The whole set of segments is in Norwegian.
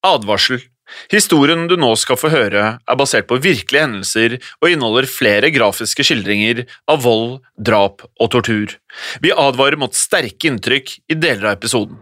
Advarsel. Historien du nå skal få høre basert på virkelige hendelser og inneholder flere grafiske skildringer av vold, drap og tortur. Vi advarer mot sterke inntrykk i deler av episoden.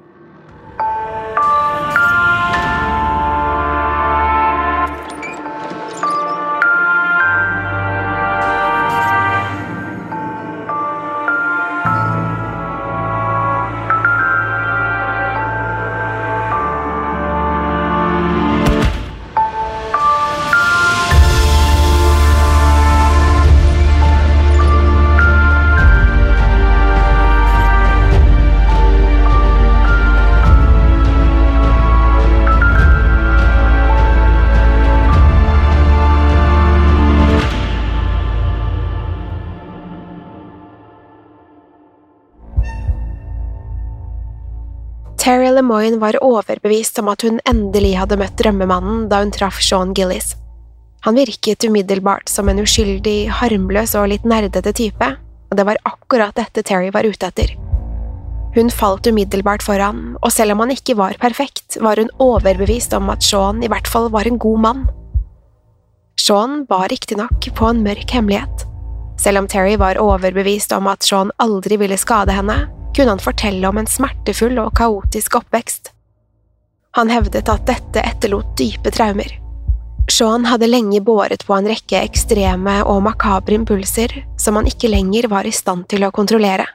Terry Lemoine var overbevist om at hun endelig hadde møtt drømmemannen da hun traff Sean Gillis. Han virket umiddelbart som en uskyldig, harmløs og litt nerdete type, og det var akkurat dette Terry var ute etter. Hun falt umiddelbart for ham, og selv om han ikke var perfekt, var hun overbevist om at Sean i hvert fall var en god mann. Sean bar riktignok på en mørk hemmelighet. Selv om Terry var overbevist om at Sean aldri ville skade henne, kunne han fortelle om en smertefull og kaotisk oppvekst. Han hevdet at dette etterlot dype traumer. Sean hadde lenge båret på en rekke ekstreme og makabre impulser som han ikke lenger var i stand til å kontrollere.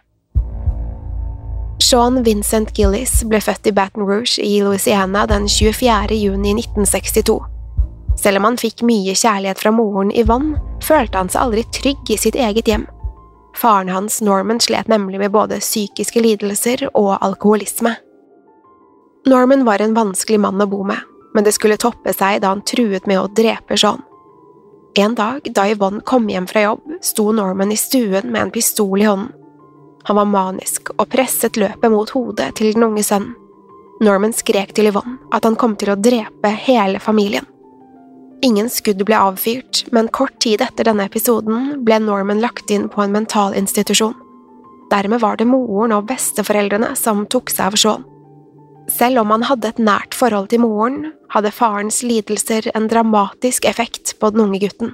Sean Vincent Gillis ble født i Baton Rouge i Louisiana den 24. juni 1962. Selv om han fikk mye kjærlighet fra moren Yvonne, følte han seg aldri trygg i sitt eget hjem. Faren hans, Norman, slet nemlig med både psykiske lidelser og alkoholisme. Norman var en vanskelig mann å bo med, men det skulle toppe seg da han truet med å drepe Sean. En dag, da Yvonne kom hjem fra jobb, sto Norman i stuen med en pistol i hånden. Han var manisk og presset løpet mot hodet til den unge sønnen. Norman skrek til Yvonne at han kom til å drepe hele familien. Ingen skudd ble avfyrt, men kort tid etter denne episoden ble Norman lagt inn på en mentalinstitusjon. Dermed var det moren og besteforeldrene som tok seg av Sean. Selv om han hadde et nært forhold til moren, hadde farens lidelser en dramatisk effekt på den unge gutten.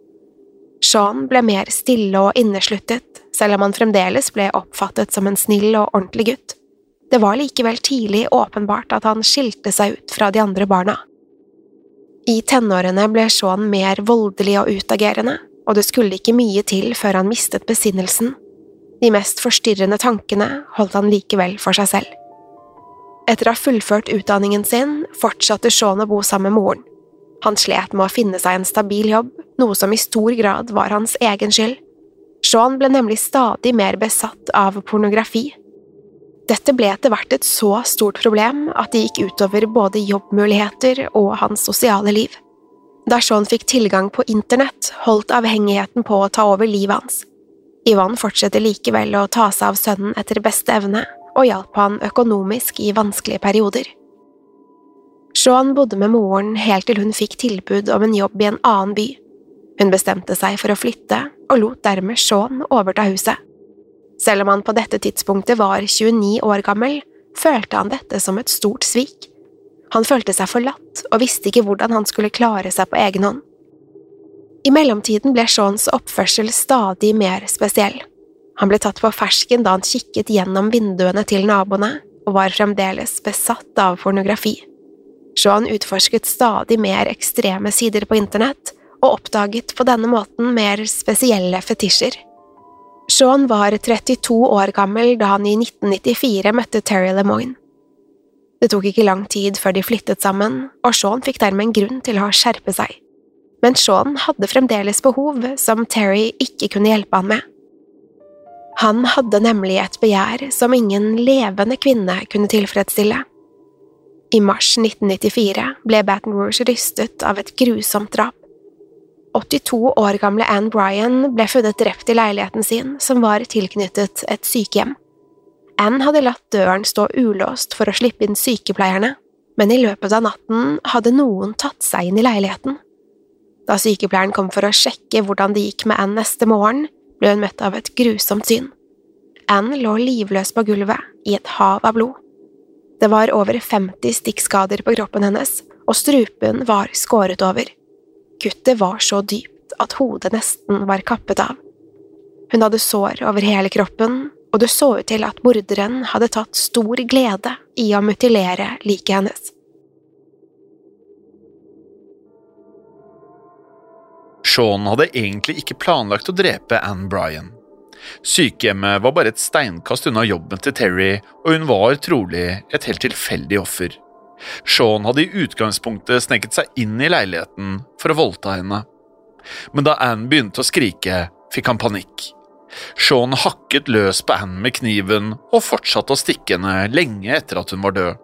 Sean ble mer stille og innesluttet, selv om han fremdeles ble oppfattet som en snill og ordentlig gutt. Det var likevel tidlig åpenbart at han skilte seg ut fra de andre barna. I tenårene ble Sean mer voldelig og utagerende, og det skulle ikke mye til før han mistet besinnelsen. De mest forstyrrende tankene holdt han likevel for seg selv. Etter å ha fullført utdanningen sin, fortsatte Sean å bo sammen med moren. Han slet med å finne seg en stabil jobb, noe som i stor grad var hans egen skyld. Sean ble nemlig stadig mer besatt av pornografi. Dette ble etter hvert et så stort problem at det gikk utover både jobbmuligheter og hans sosiale liv. Da Sean fikk tilgang på internett, holdt avhengigheten på å ta over livet hans. Yvonne fortsatte likevel å ta seg av sønnen etter beste evne, og hjalp han økonomisk i vanskelige perioder. Sean bodde med moren helt til hun fikk tilbud om en jobb i en annen by. Hun bestemte seg for å flytte, og lot dermed Sean overta huset. Selv om han på dette tidspunktet var 29 år gammel, følte han dette som et stort svik. Han følte seg forlatt og visste ikke hvordan han skulle klare seg på egen hånd. I mellomtiden ble Seans oppførsel stadig mer spesiell. Han ble tatt på fersken da han kikket gjennom vinduene til naboene og var fremdeles besatt av pornografi. Sean utforsket stadig mer ekstreme sider på internett og oppdaget på denne måten mer spesielle fetisjer. Sean var 32 år gammel da han i 1994 møtte Terry Lemoine. Det tok ikke lang tid før de flyttet sammen, og Sean fikk dermed en grunn til å skjerpe seg. Men Sean hadde fremdeles behov som Terry ikke kunne hjelpe han med. Han hadde nemlig et begjær som ingen levende kvinne kunne tilfredsstille. I mars 1994 ble Baton Rouge rystet av et grusomt drap. 82 år gamle Anne Bryan ble funnet drept i leiligheten sin, som var tilknyttet et sykehjem. Anne hadde latt døren stå ulåst for å slippe inn sykepleierne, men i løpet av natten hadde noen tatt seg inn i leiligheten. Da sykepleieren kom for å sjekke hvordan det gikk med Anne neste morgen, ble hun møtt av et grusomt syn. Anne lå livløs på gulvet, i et hav av blod. Det var over 50 stikkskader på kroppen hennes, og strupen var skåret over. Kuttet var så dypt at hodet nesten var kappet av. Hun hadde sår over hele kroppen, og det så ut til at morderen hadde tatt stor glede i å mutilere liket hennes. Sean hadde egentlig ikke planlagt å drepe Anne Bryan. Sykehjemmet var bare et steinkast unna jobben til Terry, og hun var trolig et helt tilfeldig offer. Sean hadde i utgangspunktet sneket seg inn i leiligheten for å voldta henne. Men da Anne begynte å skrike, fikk han panikk. Sean hakket løs på Anne med kniven og fortsatte å stikke henne lenge etter at hun var død.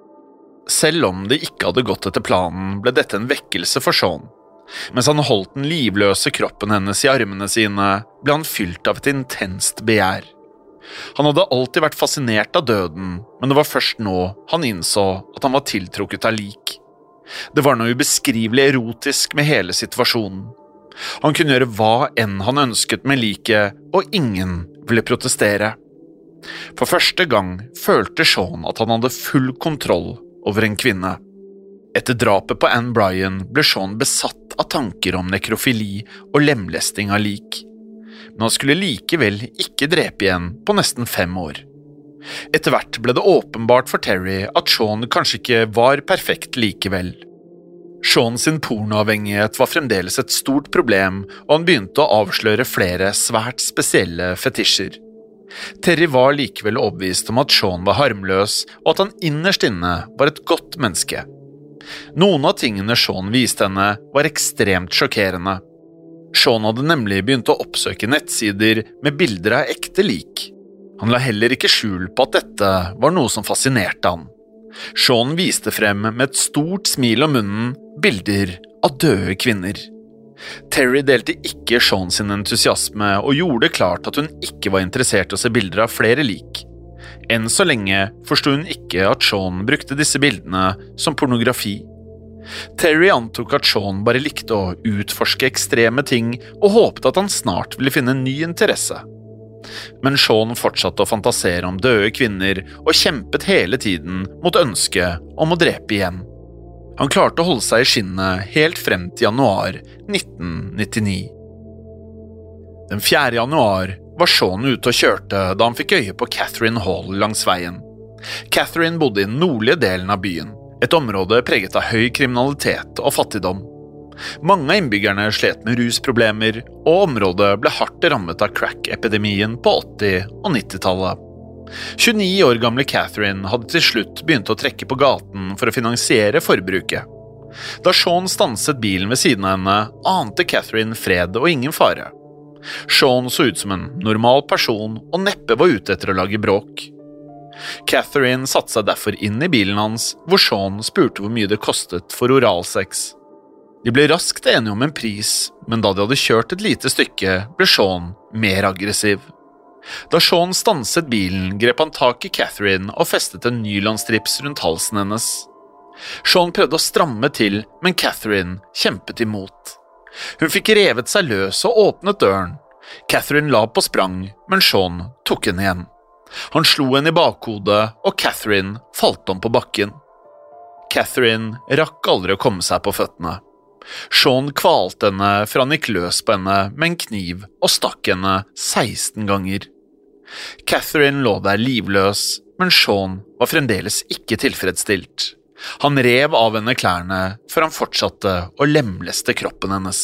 Selv om det ikke hadde gått etter planen, ble dette en vekkelse for Sean. Mens han holdt den livløse kroppen hennes i armene sine, ble han fylt av et intenst begjær. Han hadde alltid vært fascinert av døden, men det var først nå han innså at han var tiltrukket av lik. Det var noe ubeskrivelig erotisk med hele situasjonen. Han kunne gjøre hva enn han ønsket med liket, og ingen ville protestere. For første gang følte Sean at han hadde full kontroll over en kvinne. Etter drapet på Anne Bryan ble Sean besatt av tanker om nekrofili og lemlesting av lik. Men han skulle likevel ikke drepe igjen på nesten 5 år. Etter hvert ble det åpenbart for Terry at Sean kanskje ikke var perfekt likevel. Sean sin pornoavhengighet var fremdeles et stort problem, og han begynte å avsløre flere svært spesielle fetisjer. Terry var likevel overbevist om at Sean var harmløs, og at han innerst inne var et godt menneske. Noen av tingene Sean viste henne var ekstremt sjokkerende. Sean hadde nemlig begynt å oppsøke nettsider med bilder av ekte lik. Han la heller ikke skjul på at dette var noe som fascinerte han. Sean viste frem med et stort smil om munnen bilder av døde kvinner. Terry delte ikke Sean sin entusiasme og gjorde klart at hun ikke var interessert i å se bilder av flere lik. Enn så lenge forstod hun ikke at Sean brukte disse bildene som pornografi. Terry antok at Sean bare likte å utforske ekstreme ting og håpte at han snart ville finne en ny interesse. Men Sean fortsatte å fantasere om døde kvinner og kjempet hele tiden mot ønsket om å drepe igjen. Han klarte å holde seg i skinnet helt frem til januar 1999. Den 4. januar var Sean ute og kjørte da han fikk øye på Catherine Hall langs veien. Catherine bodde i den nordlige delen av byen, et område preget av høy kriminalitet og fattigdom. Mange av innbyggerne slet med rusproblemer, og området ble hardt rammet av crack-epidemien på 80- og 90-tallet. 29 år gamle Catherine hadde til slutt begynt å trekke på gaten for å finansiere forbruket. Da Sean stanset bilen ved siden av henne, ante Catherine fred og ingen fare. Sean så ut som en normal person og neppe var ute etter å lage bråk. Catherine satte seg derfor inn i bilen hans, hvor Sean spurte hvor mye det kostet for oralsex. De ble raskt enige om en pris, men da de hadde kjørt et lite stykke, ble Sean mer aggressiv. Da Sean stanset bilen, grep han tak i Catherine og festet en nylonstrips rundt halsen hennes. Sean prøvde å stramme til, men Catherine kjempet imot. Hun fikk revet seg løs og åpnet døren. Catherine la på sprang, men Sean tok henne igjen. Han slo henne i bakhodet, og Catherine falt om på bakken. Catherine rakk aldri å komme seg på føttene. Sean kvalte henne for han gikk løs på henne med en kniv og stakk henne 16 ganger. Catherine lå der livløs, men Sean var fremdeles ikke tilfredsstilt. Han rev av henne klærne før han fortsatte å lemleste kroppen hennes.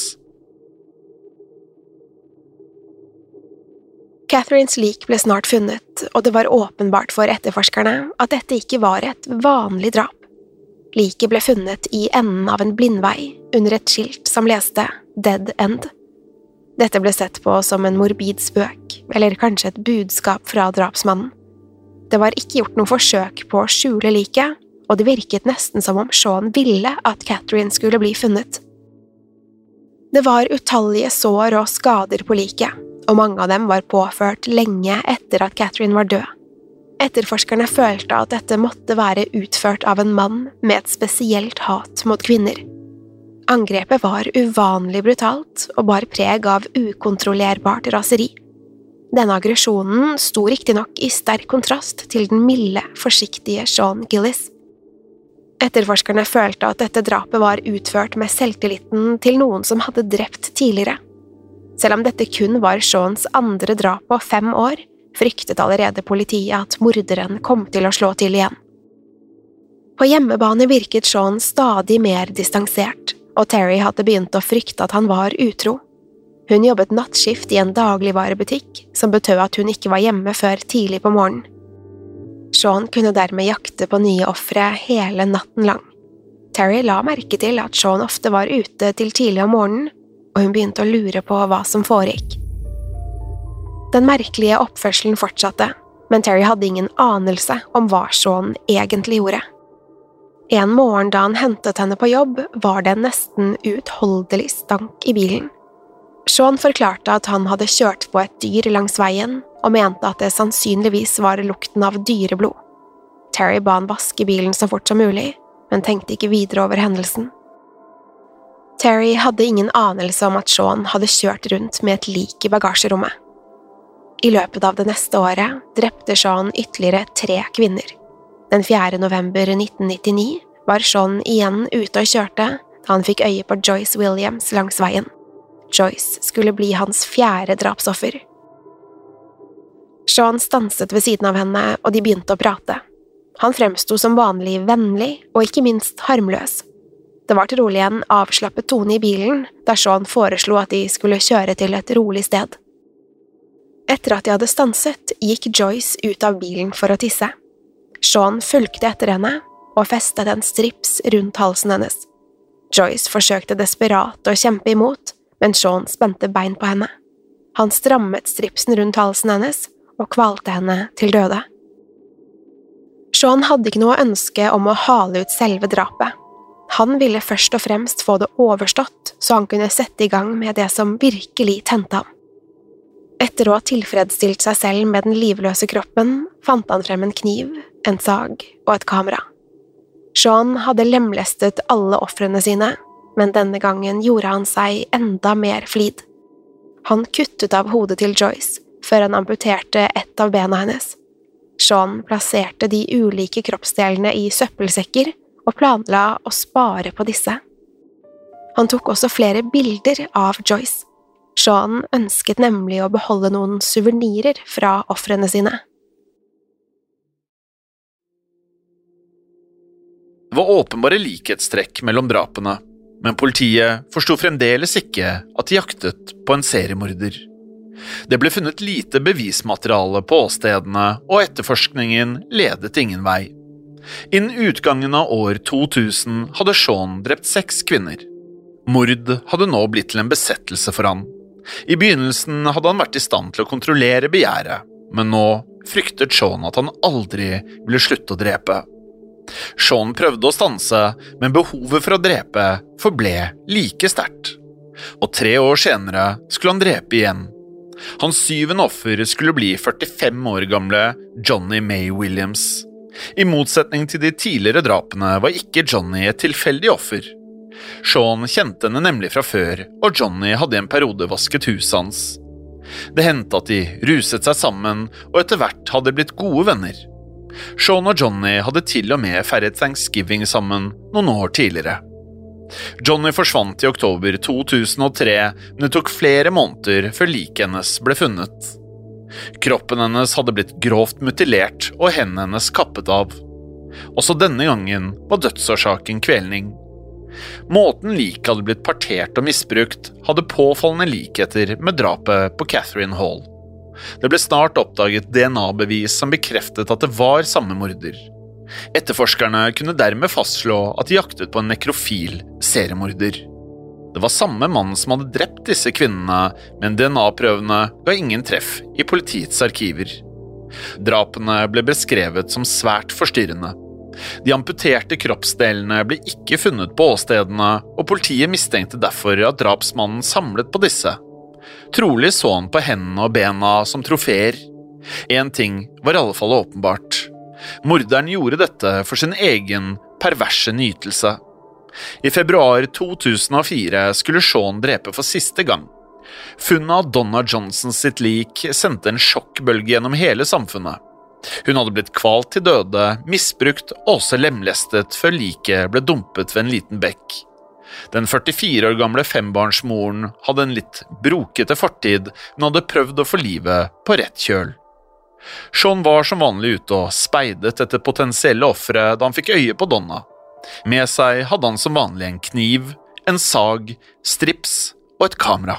Catherines lik ble snart funnet, og det var åpenbart for etterforskerne at dette ikke var et vanlig drap. Liket ble funnet i enden av en blindvei under et skilt som leste «Dead End». Dette ble sett på som en morbid spøk, eller kanskje et budskap fra drapsmannen. Det var ikke gjort noe forsøk på å skjule liket, og det virket nesten som om Sean ville at Catherine skulle bli funnet. Det var utallige sår og skader på liket, og mange av dem var påført lenge etter at Catherine var død. Etterforskerne følte at dette måtte være utført av en mann med et spesielt hat mot kvinner. Angrepet var uvanlig brutalt og bar preg av ukontrollerbart raseri. Denne aggresjonen sto riktignok i sterk kontrast til den milde, forsiktige Sean Gillis. Etterforskerne følte at dette drapet var utført med selvtilliten til noen som hadde drept tidligere. Selv om dette kun var Seans andre drap på 5 år, fryktet allerede politiet at morderen kom til å slå til igjen. På hjemmebane virket Sean stadig mer distansert, og Terry hadde begynt å frykte at han var utro. Hun jobbet nattskift i en dagligvarebutikk, som betød at hun ikke var hjemme før tidlig på morgenen. Sean kunne dermed jakte på nye ofre hele natten lang. Terry la merke til at Sean ofte var ute til tidlig om morgenen, og hun begynte å lure på hva som foregikk. Den merkelige oppførselen fortsatte, men Terry hadde ingen anelse om hva Sean egentlig gjorde. En morgen da han hentet henne på jobb, var det en nesten uutholdelig stank i bilen. Sean forklarte at han hadde kjørt på et dyr langs veien, og mente at det sannsynligvis var lukten av dyreblod. Terry ba han vaske bilen så fort som mulig, men tenkte ikke videre over hendelsen. Terry hadde ingen anelse om at Sean hadde kjørt rundt med et lik i bagasjerommet. I løpet av det neste året drepte Sean ytterligere 3 kvinner. Den 4. november 1999 var Sean igjen ute og kjørte da han fikk øye på Joyce Williams langs veien. Joyce skulle bli hans 4. drapsoffer. Sean stanset ved siden av henne, og de begynte å prate. Han fremsto som vanlig vennlig og ikke minst harmløs. Det var trolig en avslappet tone i bilen da Sean foreslo at de skulle kjøre til et rolig sted. Etter at de hadde stanset, gikk Joyce ut av bilen for å tisse. Sean fulgte etter henne og festet en strips rundt halsen hennes. Joyce forsøkte desperat å kjempe imot, men Sean spente bein på henne. Han strammet stripsen rundt halsen hennes og kvalte henne til døde. Sean hadde ikke noe ønske om å hale ut selve drapet. Han ville først og fremst få det overstått, så han kunne sette i gang med det som virkelig tente ham. Etter å ha tilfredsstilt seg selv med den livløse kroppen, fant han frem en kniv, en sag og et kamera. Sean hadde lemlestet alle ofrene sine, men denne gangen gjorde han seg enda mer flid. Han kuttet av hodet til Joyce, før han amputerte ett av bena hennes. Sean plasserte de ulike kroppsdelene i søppelsekker og planla å spare på disse. Han tok også flere bilder av Joyce. Sean ønsket nemlig å beholde noen suvenirer fra ofrene sine. Det var åpenbare likhetstrekk mellom drapene, men politiet forsto fremdeles ikke at de jaktet på en seriemorder. Det ble funnet lite bevismateriale på åstedene, og etterforskningen ledet ingen vei. Innen utgangen av år 2000 hadde Sean drept 6 kvinner. Mord hadde nå blitt til en besettelse for han. I begynnelsen hadde han vært i stand til å kontrollere begjæret, men nå fryktet Sean at han aldri ville slutte å drepe. Sean prøvde å stanse, men behovet for å drepe forble like sterkt. Og 3 år senere skulle han drepe igjen. Hans 7. offer skulle bli 45 år gamle Johnny May Williams. I motsetning til de tidligere drapene var ikke Johnny et tilfeldig offer. Sean kjente henne nemlig fra før, og Johnny hadde i en periode vasket huset hans. Det hendte at de ruset seg sammen, og etter hvert hadde blitt gode venner. Sean og Johnny hadde til og med feiret Thanksgiving sammen noen år tidligere. Johnny forsvant i oktober 2003, men det tok flere måneder før liket hennes ble funnet. Kroppen hennes hadde blitt grovt mutilert og hendene hennes kappet av. Også denne gangen var dødsårsaken kvelning. Måten liket hadde blitt partert og misbrukt, hadde påfallende likheter med drapet på Catherine Hall. Det ble snart oppdaget DNA-bevis som bekreftet at det var samme morder. Etterforskerne kunne dermed fastslå at de jaktet på en nekrofil seriemorder. Det var samme mann som hadde drept disse kvinnene, men DNA-prøvene ga ingen treff i politiets arkiver. Drapene ble beskrevet som svært forstyrrende. De amputerte kroppsdelene ble ikke funnet på åstedene, og politiet mistenkte derfor at drapsmannen samlet på disse. Trolig så han på hendene og bena som trofeer. En ting var i alle fall åpenbart. Morderen gjorde dette for sin egen perverse nytelse. I februar 2004 skulle Sean drepe for siste gang. Funnet av Donna Johnson sitt lik sendte en sjokkbølge gjennom hele samfunnet. Hun hadde blitt kvalt til døde, misbrukt og også lemlestet før liket ble dumpet ved en liten bekk. Den 44 år gamle fembarnsmoren hadde en litt brokete fortid, men hadde prøvd å få livet på rett kjøl. Sean var som vanlig ute og speidet etter potensielle ofre da han fikk øye på Donna. Med seg hadde han som vanlig en kniv, en sag, strips og et kamera.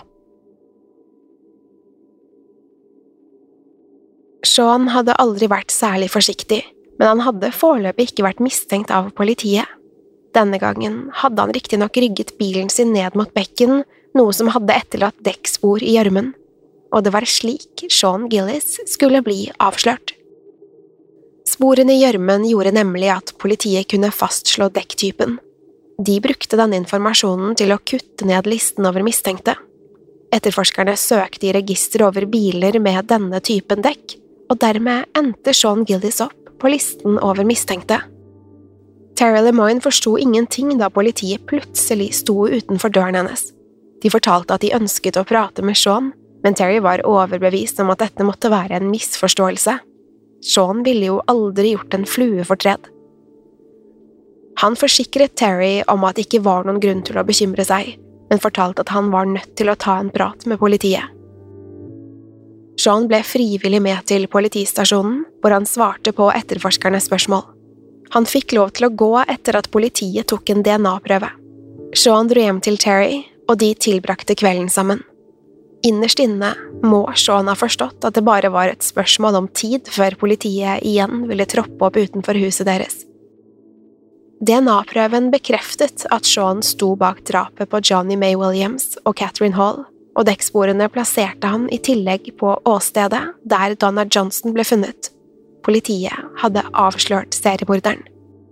Sean hadde aldri vært særlig forsiktig, men han hadde foreløpig ikke vært mistenkt av politiet. Denne gangen hadde han riktignok rygget bilen sin ned mot bekken, noe som hadde etterlatt dekkspor i gjørmen, og det var slik Sean Gillis skulle bli avslørt. Sporene i gjørmen gjorde nemlig at politiet kunne fastslå dekktypen. De brukte denne informasjonen til å kutte ned listen over mistenkte. Etterforskerne søkte i register over biler med denne typen dekk, og dermed endte Sean Gillis opp på listen over mistenkte. Terry Lemoine forsto ingenting da politiet plutselig sto utenfor døren hennes. De fortalte at de ønsket å prate med Sean, men Terry var overbevist om at dette måtte være en misforståelse. Sean ville jo aldri gjort en fluefortred. Han forsikret Terry om at det ikke var noen grunn til å bekymre seg, men fortalte at han var nødt til å ta en prat med politiet. Sean ble frivillig med til politistasjonen, hvor han svarte på etterforskernes spørsmål. Han fikk lov til å gå etter at politiet tok en DNA-prøve. Sean dro hjem til Terry, og de tilbrakte kvelden sammen. Innerst inne må Sean ha forstått at det bare var et spørsmål om tid før politiet igjen ville troppe opp utenfor huset deres. DNA-prøven bekreftet at Sean sto bak drapet på Johnny May Williams og Catherine Hall, og dekksporene plasserte han i tillegg på åstedet der Donna Johnson ble funnet. Politiet hadde avslørt seriemorderen.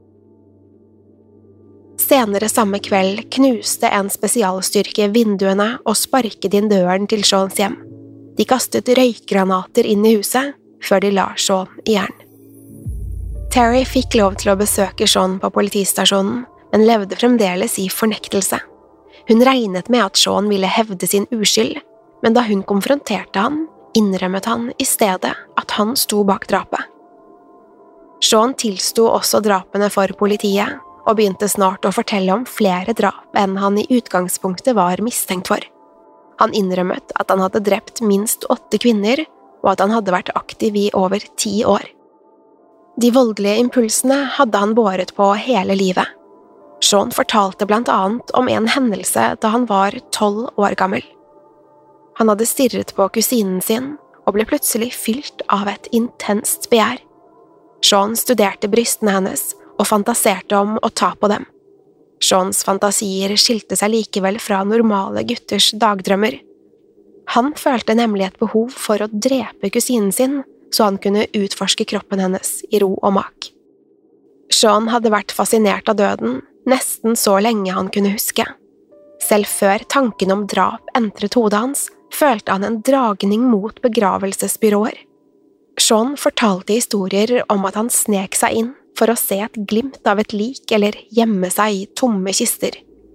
Senere samme kveld knuste en spesialstyrke vinduene og sparket inn døren til Seans hjem. De kastet røykgranater inn i huset, før de la Sean i jern. Terry fikk lov til å besøke Sean på politistasjonen, men levde fremdeles i fornektelse. Hun regnet med at Sean ville hevde sin uskyld, men da hun konfronterte han, innrømmet han i stedet at han sto bak drapet. Sean tilsto også drapene for politiet, og begynte snart å fortelle om flere drap enn han i utgangspunktet var mistenkt for. Han innrømmet at han hadde drept minst 8 kvinner, og at han hadde vært aktiv i over 10 år. De voldelige impulsene hadde han båret på hele livet. Sean fortalte blant annet om en hendelse da han var 12 år gammel. Han hadde stirret på kusinen sin og ble plutselig fylt av et intenst begjær. Sean studerte brystene hennes og fantaserte om å ta på dem. Seans fantasier skilte seg likevel fra normale gutters dagdrømmer. Han følte nemlig et behov for å drepe kusinen sin, så han kunne utforske kroppen hennes i ro og mak. Sean hadde vært fascinert av døden, nesten så lenge han kunne huske. Selv før tanken om drap entret hodet hans, følte han en dragning mot begravelsesbyråer. Sean fortalte historier om at han snek seg inn for å se et glimt av et lik eller gjemme seg i tomme kister.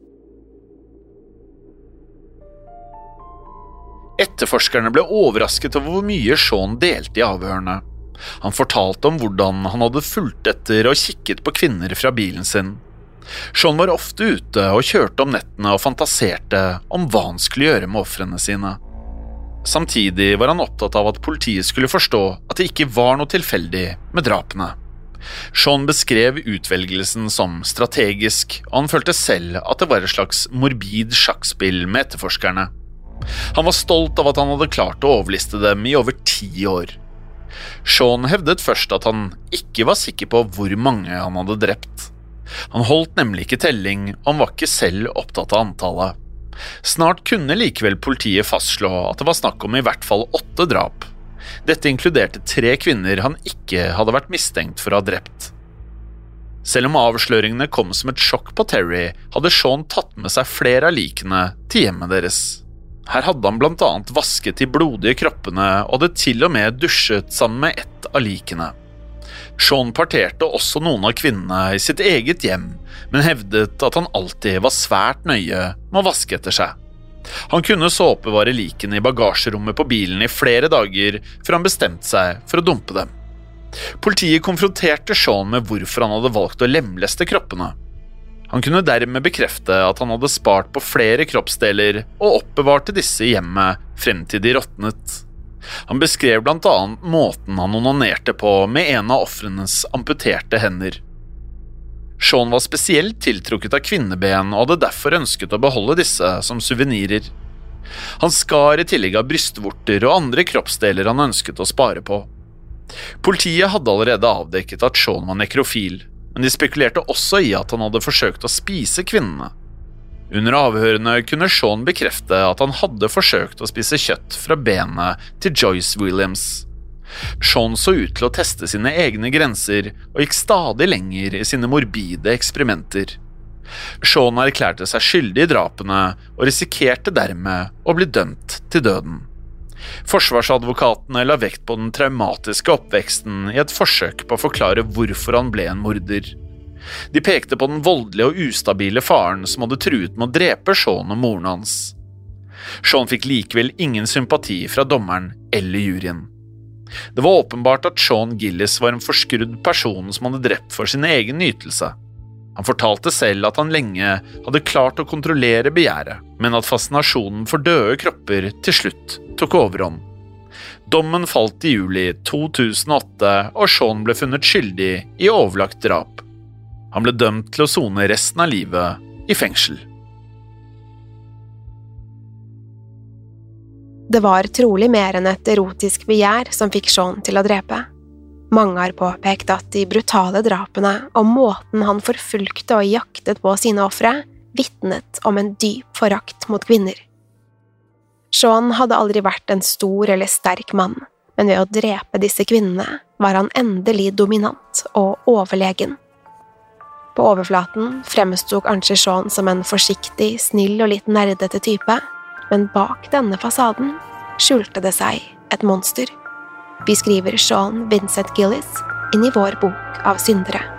Etterforskerne ble overrasket over hvor mye Sean delte i avhørene. Han fortalte om hvordan han hadde fulgt etter og kikket på kvinner fra bilen sin. Sean var ofte ute og kjørte om nettene og fantaserte om hva han skulle gjøre med ofrene sine. Samtidig var han opptatt av at politiet skulle forstå at det ikke var noe tilfeldig med drapene. Sean beskrev utvelgelsen som strategisk, og han følte selv at det var et slags morbid sjakkspill med etterforskerne. Han var stolt av at han hadde klart å overliste dem i over 10 år. Sean hevdet først at han ikke var sikker på hvor mange han hadde drept. Han holdt nemlig ikke telling, og han var ikke selv opptatt av antallet. Snart kunne likevel politiet fastslå at det var snakk om i hvert fall 8 drap. Dette inkluderte 3 kvinner han ikke hadde vært mistenkt for å ha drept. Selv om avsløringene kom som et sjokk på Terry, hadde Sean tatt med seg flere av likene til hjemmet deres. Her hadde han blant annet vasket de blodige kroppene og hadde til og med dusjet sammen med ett av likene. Sean parterte også noen av kvinnene i sitt eget hjem, men hevdet at han alltid var svært nøye med å vaske etter seg. Han kunne så oppbevare likene i bagasjerommet på bilen i flere dager før han bestemte seg for å dumpe dem. Politiet konfronterte Sean med hvorfor han hadde valgt å lemleste kroppene. Han kunne dermed bekrefte at han hadde spart på flere kroppsdeler og oppbevarte disse i hjemmet frem til de råtnet. Han beskrev blant annet måten han onanerte på med en av ofrenes amputerte hender. Sean var spesielt tiltrukket av kvinneben og hadde derfor ønsket å beholde disse som suvenirer. Han skar i tillegg av brystvorter og andre kroppsdeler han ønsket å spare på. Politiet hadde allerede avdekket at Sean var nekrofil, men de spekulerte også i at han hadde forsøkt å spise kvinnene. Under avhørene kunne Sean bekrefte at han hadde forsøkt å spise kjøtt fra benet til Joyce Williams. Sean så ut til å teste sine egne grenser og gikk stadig lenger i sine morbide eksperimenter. Sean erklærte seg skyldig i drapene og risikerte dermed å bli dømt til døden. Forsvarsadvokatene la vekt på den traumatiske oppveksten i et forsøk på å forklare hvorfor han ble en morder. De pekte på den voldelige og ustabile faren som hadde truet med å drepe Sean og moren hans. Sean fikk likevel ingen sympati fra dommeren eller juryen. Det var åpenbart at Sean Gillis var en forskrudd person som hadde drept for sin egen nytelse. Han fortalte selv at han lenge hadde klart å kontrollere begjæret, men at fascinasjonen for døde kropper til slutt tok overhånd. Dommen falt i juli 2008, og Sean ble funnet skyldig i overlagt drap. Han ble dømt til å sone resten av livet i fengsel. Det var trolig mer enn et erotisk begjær som fikk Sean til å drepe. Mange har påpekt at de brutale drapene og måten han forfulgte og jaktet på sine ofre, vitnet om en dyp forakt mot kvinner. Sean hadde aldri vært en stor eller sterk mann, men ved å drepe disse kvinnene var han endelig dominant og overlegen. På overflaten fremsto kanskje Sean som en forsiktig, snill og litt nerdete type, men bak denne fasaden skjulte det seg et monster. Vi skriver Sean Vincent Gillis inn i vår bok av syndere.